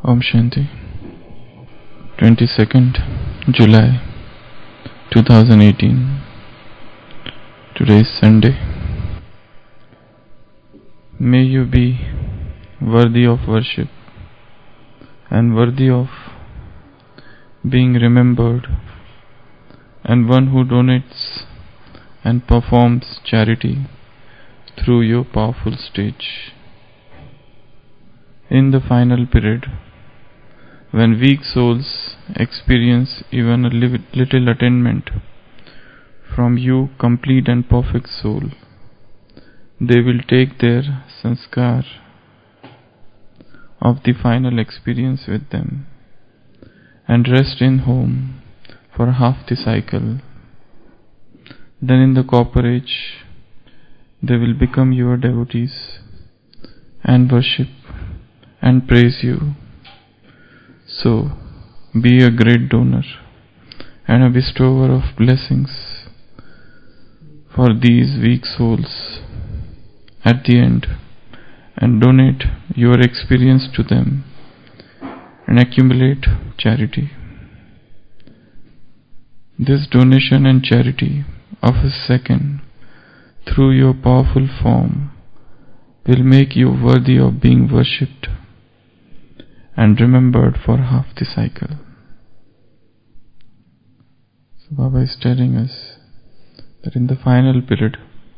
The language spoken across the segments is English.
Om Shanti. 22nd July 2018. Today is Sunday. May you be worthy of worship and worthy of being remembered, and one who donates and performs charity through your powerful stage. In the final period, when weak souls experience even a little attainment from you, complete and perfect soul, they will take their sanskar of the final experience with them and rest in home for half the cycle. Then in the copper age, they will become your devotees and worship and praise you. So, be a great donor and a bestower of blessings for these weak souls at the end, and donate your experience to them and accumulate charity. This donation and charity of a second through your powerful form will make you worthy of being worshipped and remembered for half the cycle. So Baba is telling us that in the final period,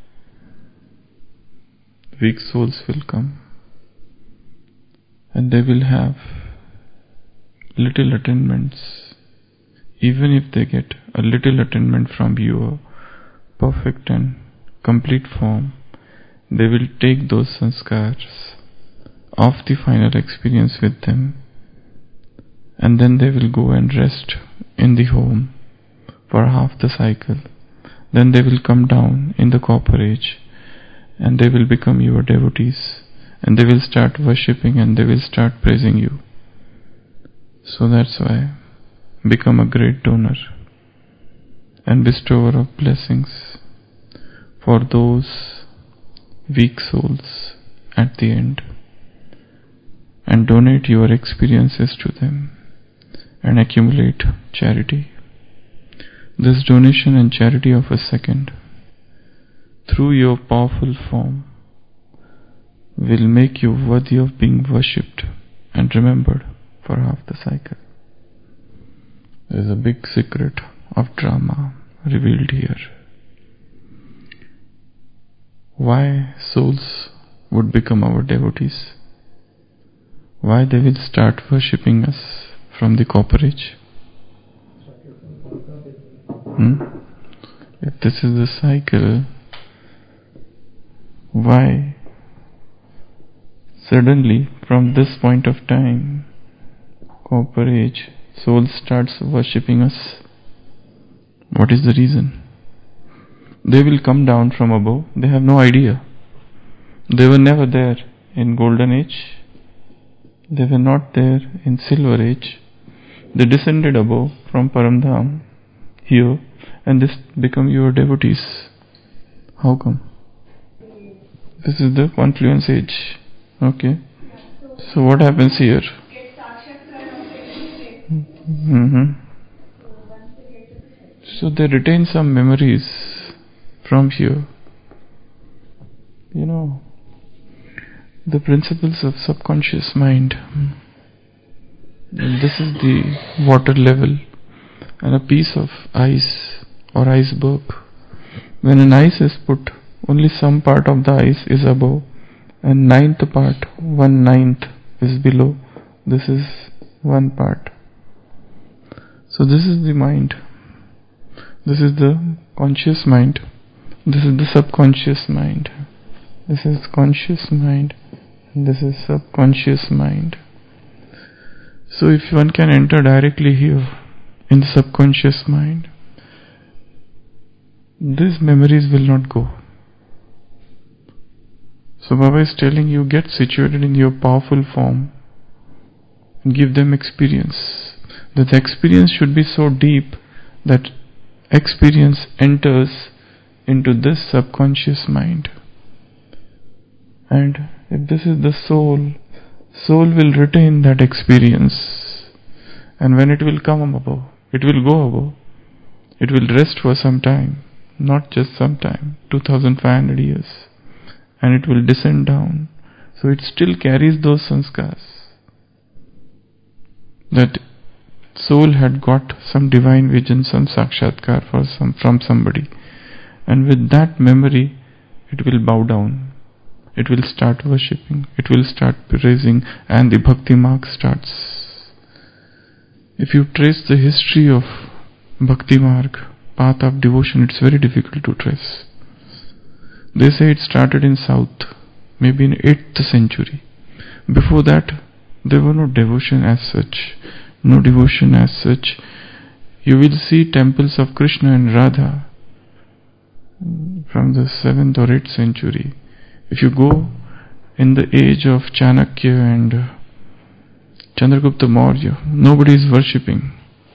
weak souls will come and they will have little attainments. Even if they get a little attainment from your perfect and complete form, they will take those sanskars of the final experience with them, and then they will go and rest in the home for half the cycle. Then they will come down in the copper age and they will become your devotees, and they will start worshipping and they will start praising you. So that's why become a great donor and bestower of blessings for those weak souls at the end, and donate your experiences to them and accumulate charity. This donation and charity of a second through your powerful form will make you worthy of being worshipped and remembered for half the cycle. There is a big secret of drama revealed here. Why souls would become our devotees? Why they will start worshipping us from the copper age? If this is the cycle, why suddenly from this point of time, copper age, soul starts worshipping us? What is the reason? They will come down from above. They have no idea. They were never there in golden age. They were not there in silver age. They descended above from Paramdham here, and this become your devotees. How come? This is the confluence age. Okay. So what happens here? So they retain some memories from here. You know, the principles of subconscious mind. This is the water level and a piece of ice or iceberg. When an ice is put, only some part of the ice is above and 1/9 is below. This is one part. So this is the mind. This is the conscious mind. This is the subconscious mind. This is conscious mind. And this is subconscious mind. So if one can enter directly here in the subconscious mind, these memories will not go. So Baba is telling you, get situated in your powerful form and give them experience. That the experience should be so deep that experience enters into this subconscious mind. And if this is the soul soul will retain that experience, and when it will come above, it will go above, it will rest for some time, not just some time, 2500 years, and it will descend down. So it still carries those sanskars. That soul had got some divine vision, some sakshatkar from somebody, and with that memory it will bow down, it will start worshipping, it will start praising, and the bhakti mark starts. If you trace the history of bhakti mark, path of devotion, it's very difficult to trace. They say it started in south, maybe in 8th century. Before that there were no devotion as such. No devotion as such. You will see temples of Krishna and Radha from the 7th or 8th century. If you go in the age of Chanakya and Chandragupta Maurya, nobody is worshipping.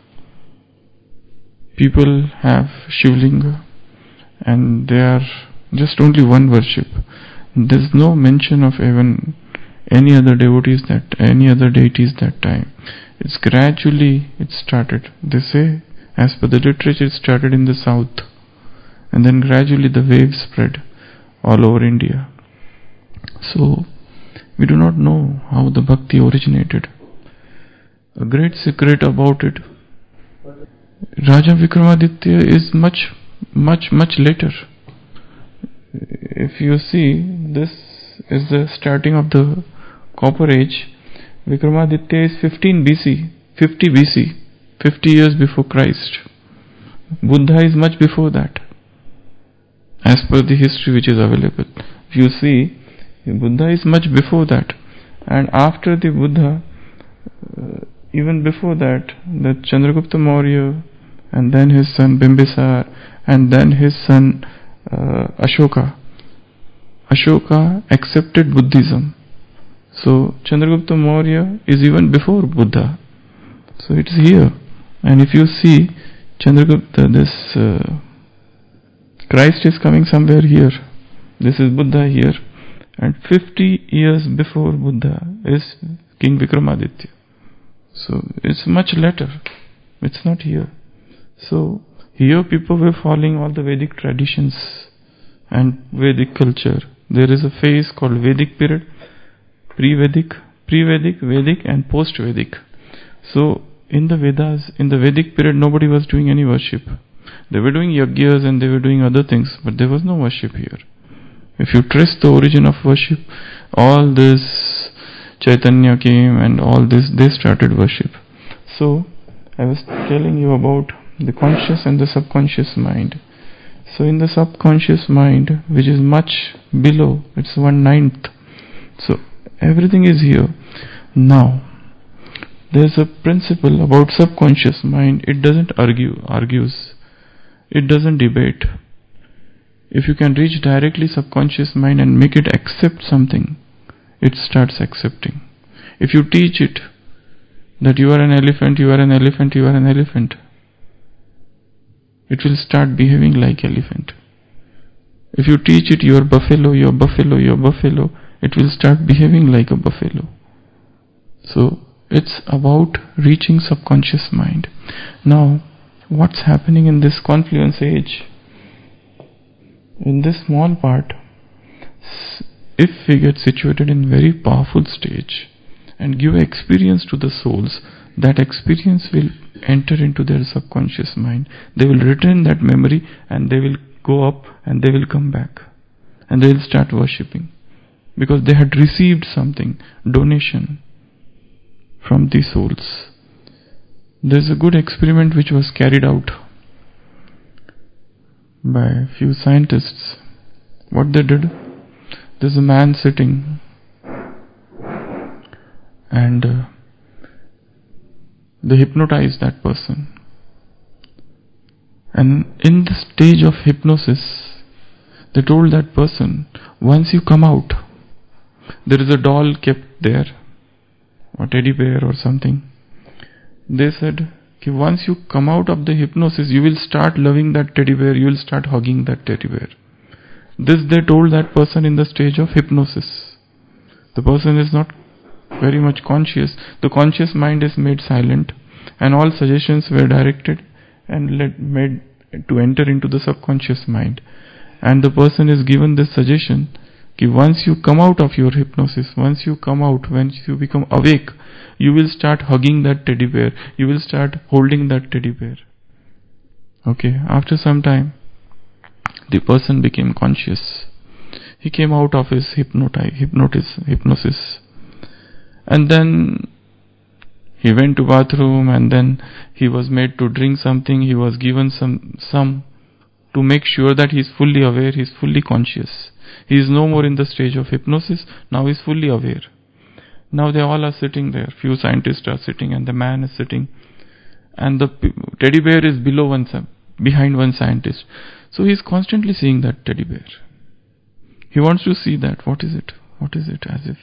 People have Shivlinga and they are just only one worship. There is no mention of even any other devotees any other deities that time. It's gradually it started. They say, as per the literature, it started in the south, and then gradually the wave spread all over India. So we do not know how the bhakti originated. A great secret about it, Raja Vikramaditya is much later. If you see, this is the starting of the Copper Age. Vikramaditya is 15 BC, 50 BC, 50 years before Christ. Buddha is much before that, as per the history which is available. If you see, Buddha is much before that, and after the Buddha, even before that, the Chandragupta Maurya, and then his son Bimbisar, and then his son Ashoka. Ashoka accepted Buddhism. So Chandragupta Maurya is even before Buddha. So it's here. And if you see Chandragupta, Christ is coming somewhere here. This is Buddha here. And 50 years before Buddha is King Vikramaditya. So it's much later. It's not here. So here people were following all the Vedic traditions and Vedic culture. There is a phase called Vedic period, pre-Vedic, Vedic and post-Vedic. So in the Vedas, in the Vedic period, nobody was doing any worship. They were doing yajnas and they were doing other things, but there was no worship here. If you trace the origin of worship, all this Chaitanya came and all this, they started worship. So I was telling you about the conscious and the subconscious mind. So in the subconscious mind, which is much below, it's 1/9. So everything is here. Now, there's a principle about subconscious mind. It doesn't argues. It doesn't debate. If you can reach directly subconscious mind and make it accept something, it starts accepting. If you teach it that you are an elephant, you are an elephant, you are an elephant, it will start behaving like elephant. If you teach it you are buffalo, you are buffalo, you are buffalo, it will start behaving like a buffalo. So it's about reaching subconscious mind. Now, what's happening in this confluence age? In this small part, if we get situated in very powerful stage and give experience to the souls, that experience will enter into their subconscious mind. They will retain that memory and they will go up and they will come back and they will start worshipping because they had received something, donation from the souls. There's a good experiment which was carried out by a few scientists. What they did, there's a man sitting and they hypnotized that person, and in the stage of hypnosis they told that person, once you come out, there is a doll kept there, or teddy bear or something. They said, once you come out of the hypnosis, you will start loving that teddy bear, you will start hugging that teddy bear. This they told that person in the stage of hypnosis. The person is not very much conscious. The conscious mind is made silent, and all suggestions were directed and made to enter into the subconscious mind. And the person is given this suggestion that once you come out of your hypnosis, once you become awake, you will start hugging that teddy bear, you will start holding that teddy bear. Okay, after some time, the person became conscious. He came out of his hypnosis, and then he went to bathroom, and then he was made to drink something. He was given some to make sure that he is fully aware, he is fully conscious. He is no more in the stage of hypnosis, now he is fully aware. Now they all are sitting there, few scientists are sitting, and the man is sitting, and the teddy bear is behind one scientist. So he is constantly seeing that teddy bear. He wants to see that, what is it, as if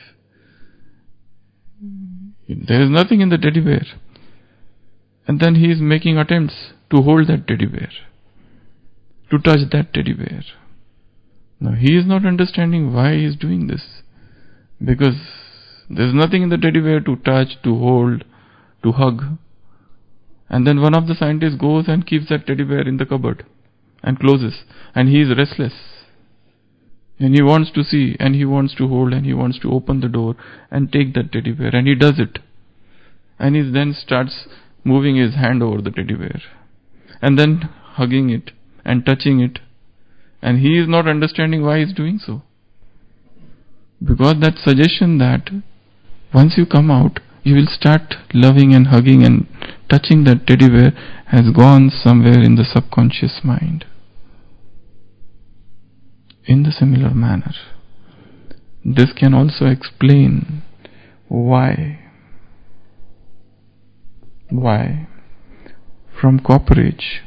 there is nothing in the teddy bear. And then he is making attempts to hold that teddy bear, to touch that teddy bear. Now he is not understanding why he is doing this, because there is nothing in the teddy bear to touch, to hold, to hug. And then one of the scientists goes and keeps that teddy bear in the cupboard and closes, and he is restless, and he wants to see, and he wants to hold, and he wants to open the door and take that teddy bear, and he does it, and he then starts moving his hand over the teddy bear and then hugging it and touching it, and he is not understanding why he is doing so, because that suggestion that once you come out you will start loving and hugging and touching that teddy bear has gone somewhere in the subconscious mind. In the similar manner, this can also explain why from copper age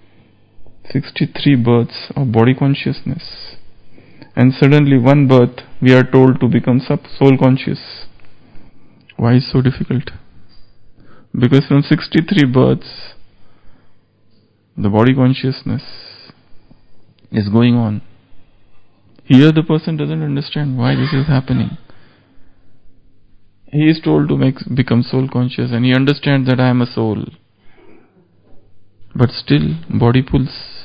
63 births of body consciousness, and suddenly one birth we are told to become soul conscious. Why is so difficult? Because from 63 births the body consciousness is going on. Here the person doesn't understand why this is happening. He is told to become soul conscious, and he understands that I am a soul. But still body pulls.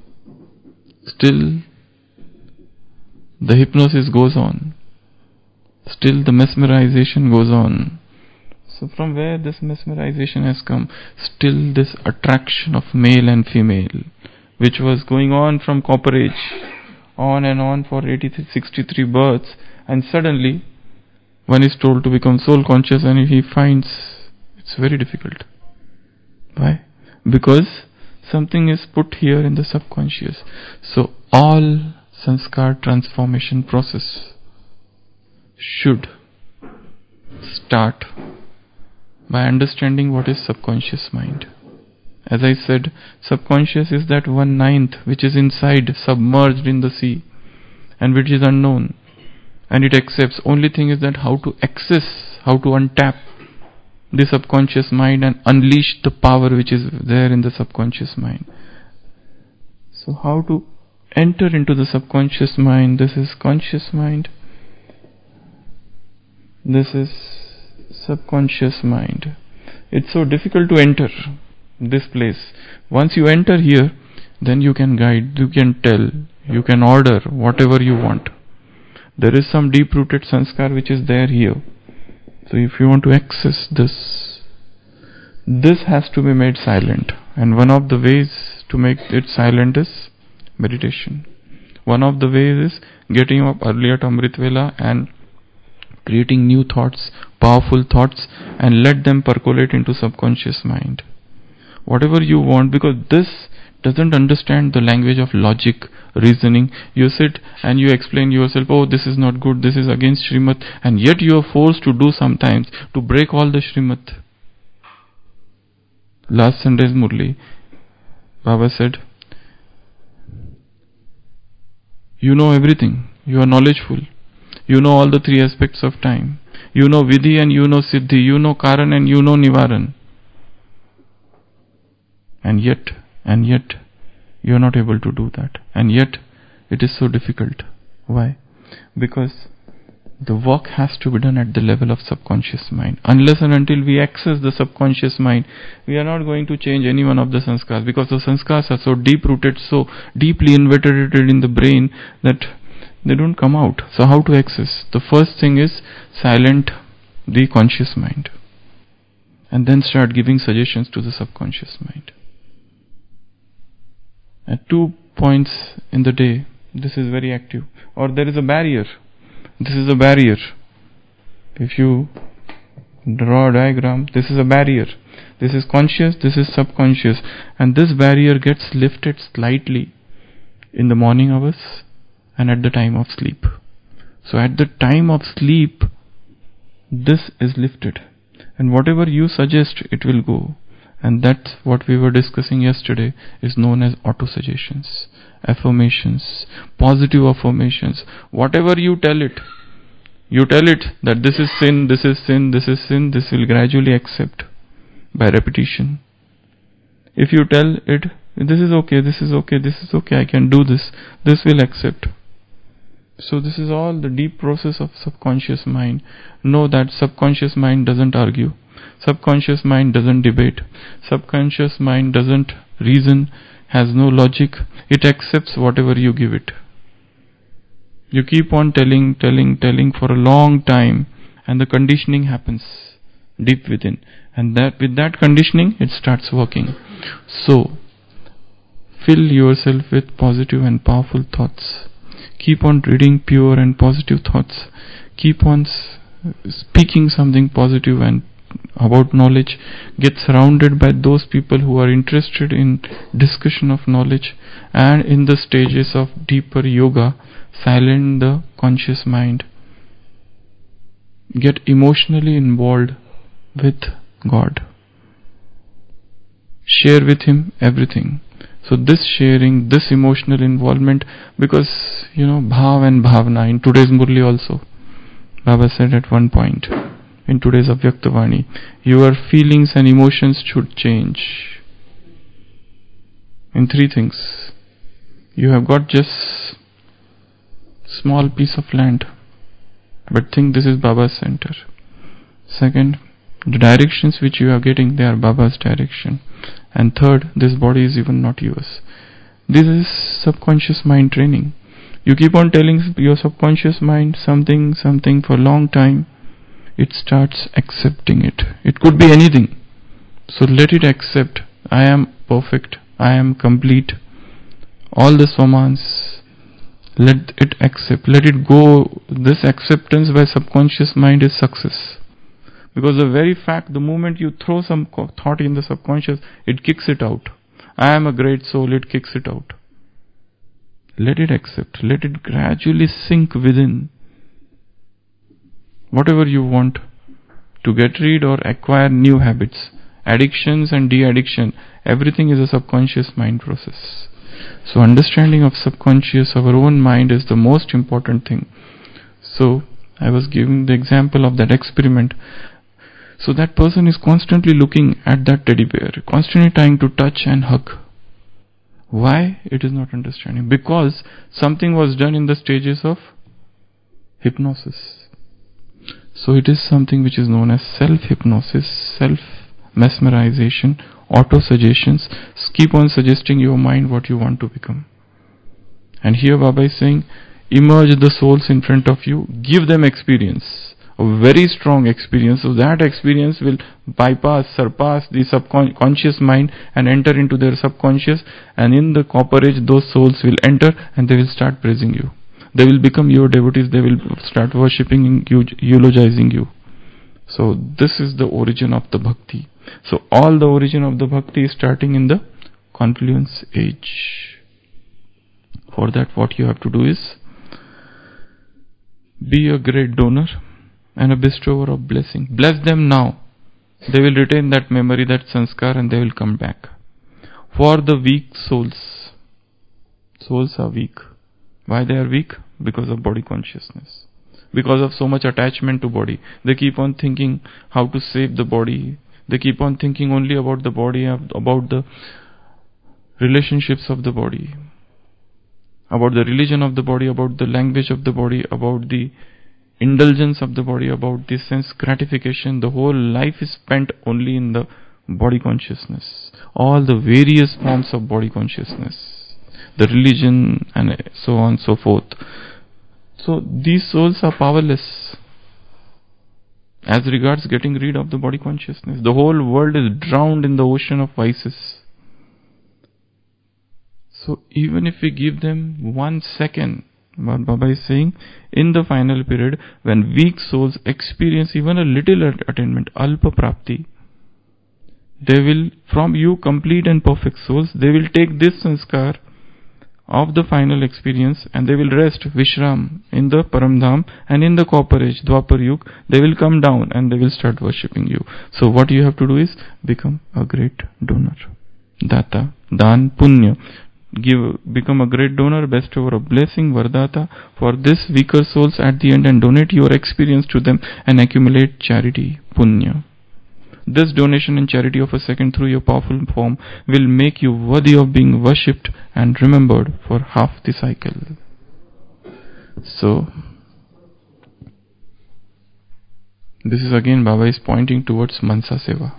Still the hypnosis goes on. Still the mesmerization goes on. So from where this mesmerization has come? Still this attraction of male and female, which was going on from copper age, on and on for 63 births, and suddenly one is told to become soul conscious, and he finds it's very difficult. Why? Because something is put here in the subconscious. So all sanskar transformation process should start by understanding what is subconscious mind. As I said, subconscious is that 1/9 which is inside, submerged in the sea, and which is unknown, and it accepts. Only thing is that how to access, how to untap the subconscious mind and unleash the power which is there in the subconscious mind. So how to enter into the subconscious mind? This is conscious mind, this is subconscious mind. It's so difficult to enter this place. Once you enter here, then you can guide, you can tell, you can order whatever you want. There is some deep-rooted sanskar which is there here. So if you want to access this has to be made silent. And one of the ways to make it silent is meditation. One of the ways is getting up early at Amrit Vela and creating new thoughts, powerful thoughts, and let them percolate into subconscious mind. Whatever you want, because this doesn't understand the language of logic, reasoning. You sit and you explain yourself, oh, this is not good, this is against Srimad, and yet you are forced to do sometimes to break all the Srimad. Last Sunday's Murli, Baba said, you know everything, you are knowledgeful, you know all the three aspects of time, you know Vidhi and you know Siddhi, you know Karan and you know Nivaran, and yet you are not able to do that, and yet it is so difficult. Why? Because The work has to be done at the level of subconscious mind. Unless and until we access the subconscious mind, we are not going to change any one of the sanskars, because the sanskars are so deep rooted, so deeply embedded in the brain that they don't come out. So how to access? The first thing is silent the conscious mind, and then start giving suggestions to the subconscious mind. At 2 points in the day, this is very active. Or there is a barrier. This is a barrier. If you draw a diagram, this is a barrier. This is conscious, this is subconscious. And this barrier gets lifted slightly in the morning hours and at the time of sleep. So at the time of sleep, this is lifted. And whatever you suggest, it will go. And that's what we were discussing yesterday, is known as autosuggestions, affirmations, positive affirmations. Whatever you tell it that this is sin, this is sin, this is sin, this will gradually accept by repetition. If you tell it, this is okay, this is okay, this is okay, I can do this, this will accept. So this is all the deep process of subconscious mind. Know that subconscious mind doesn't argue. Subconscious mind doesn't debate. Subconscious mind doesn't reason, has no logic. It accepts whatever you give it. You keep on telling for a long time, and the conditioning happens deep within. And that with that conditioning, it starts working. So, fill yourself with positive and powerful thoughts. Keep on reading pure and positive thoughts. Keep on speaking something positive and about knowledge. Get surrounded by those people who are interested in discussion of knowledge, and in the stages of deeper yoga, silence the conscious mind. Get emotionally involved with God. Share with Him everything. So this sharing, this emotional involvement, because bhav and bhavna, in today's Murli also, Baba said at one point, in today's Avyaktavani, your feelings and emotions should change in 3 things. You have got just small piece of land, but think this is Baba's center. Second, the directions which you are getting, they are Baba's direction. And third, this body is even not yours. This is subconscious mind training. You keep on telling your subconscious mind something for a long time, it starts accepting it. It could be anything. So let it accept. I am perfect. I am complete. All the swamans, let it accept. Let it go. This acceptance by subconscious mind is success. Because the very fact, the moment you throw some thought in the subconscious, it kicks it out. I am a great soul, it kicks it out. Let it accept. Let it gradually sink within. Whatever you want to get rid or acquire new habits, addictions and de-addiction, everything is a subconscious mind process. So understanding of subconscious, our own mind, is the most important thing. So I was giving the example of that experiment. So that person is constantly looking at that teddy bear, constantly trying to touch and hug. Why? It is not understanding. Because something was done in the stages of hypnosis. So it is something which is known as self-hypnosis, self-mesmerization, auto-suggestions. Keep on suggesting your mind what you want to become. And here Baba is saying, emerge the souls in front of you, give them experience, a very strong experience. So that experience will surpass the subconscious mind and enter into their subconscious, and in the copper age those souls will enter and they will start praising you. They will become your devotees, they will start worshipping you, eulogizing you. So this is the origin of the bhakti. So all the origin of the bhakti is starting in the confluence age. For that, what you have to do is be a great donor and a bestower of blessing. Bless them now. They will retain that memory, that sanskar, and they will come back. For the weak souls, souls are weak. Why they are weak? Because of body consciousness. Because of so much attachment to body. They keep on thinking how to save the body. They keep on thinking only about the body, about the relationships of the body, about the religion of the body, about the language of the body, about the indulgence of the body, about this sense gratification. The whole life is spent only in the body consciousness, all the various forms of body consciousness, the religion and so on and so forth. So these souls are powerless as regards getting rid of the body consciousness. The whole world is drowned in the ocean of vices. So even if we give them 1 second, what Baba is saying, in the final period, when weak souls experience even a little attainment, alpa prapti, they will, from you complete and perfect souls, they will take this sanskar of the final experience and they will rest, Vishram, in the Paramdham, and in the copper age, Dwapar Yug, they will come down and they will start worshipping you. So what you have to do is become a great donor. Data, Dan, Punya. Become a great donor, bestower of blessing, Vardata, for this weaker souls at the end, and donate your experience to them and accumulate charity, Punya. This donation and charity of a second through your powerful form will make you worthy of being worshipped and remembered for half the cycle. So, this is again Baba is pointing towards Mansa Seva.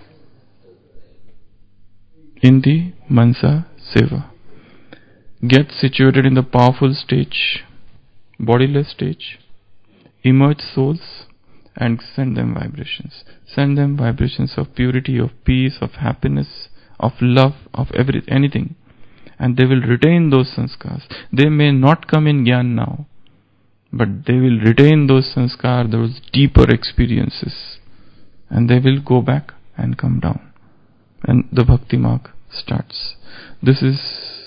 In the Mansa Seva, get situated in the powerful stage, bodiless stage, emerge souls and send them vibrations. Send them vibrations of purity, of peace, of happiness, of love, of anything. And they will retain those sanskars. They may not come in Gyan now, but they will retain those sanskar, those deeper experiences. And they will go back and come down. And the bhakti mark starts. This is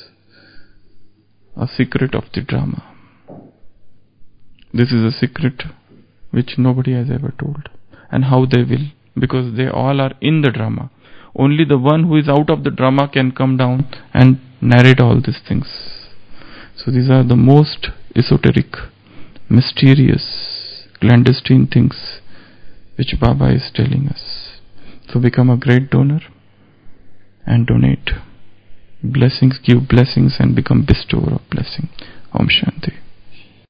a secret of the drama. This is a secret which nobody has ever told. And how they will, because they all are in the drama. Only the one who is out of the drama can come down and narrate all these things. So these are the most esoteric, mysterious, clandestine things which Baba is telling us. So become a great donor and donate. Blessings, give blessings and become bestower of blessing. Om Shanti.